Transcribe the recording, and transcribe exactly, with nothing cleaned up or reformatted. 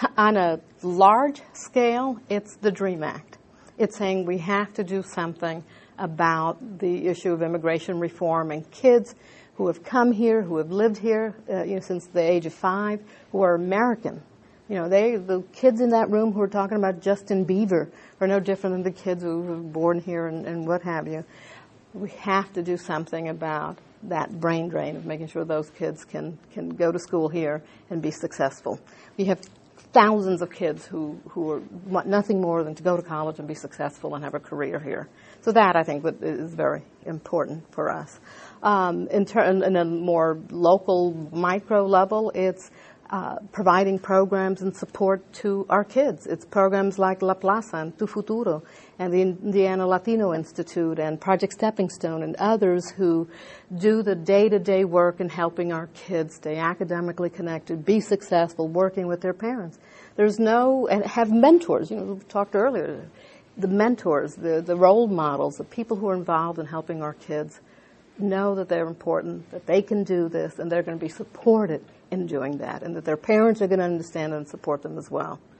On a large scale, it's the DREAM Act. It's saying we have to do something about the issue of immigration reform and kids who have come here, who have lived here uh, you know, since the age of five, who are American. You know, they, the kids in that room who are talking about Justin Bieber are no different than the kids who were born here and, and what have you. We have to do something about that brain drain of making sure those kids can, can go to school here and be successful. We have thousands of kids who, who are, want nothing more than to go to college and be successful and have a career here. So that, I think, is very important for us. Um, in, ter- in a more local, micro level, it's uh, providing programs and support to our kids. It's programs like La Plaza and Tu Futuro and the Indiana Latino Institute and Project Stepping Stone and others who do the day-to-day work in helping our kids stay academically connected, be successful, working with their parents. There's no, and have mentors, you know, we talked earlier, the mentors, the, the role models, the people who are involved in helping our kids know that they're important, that they can do this, and they're going to be supported in doing that, and that their parents are going to understand and support them as well.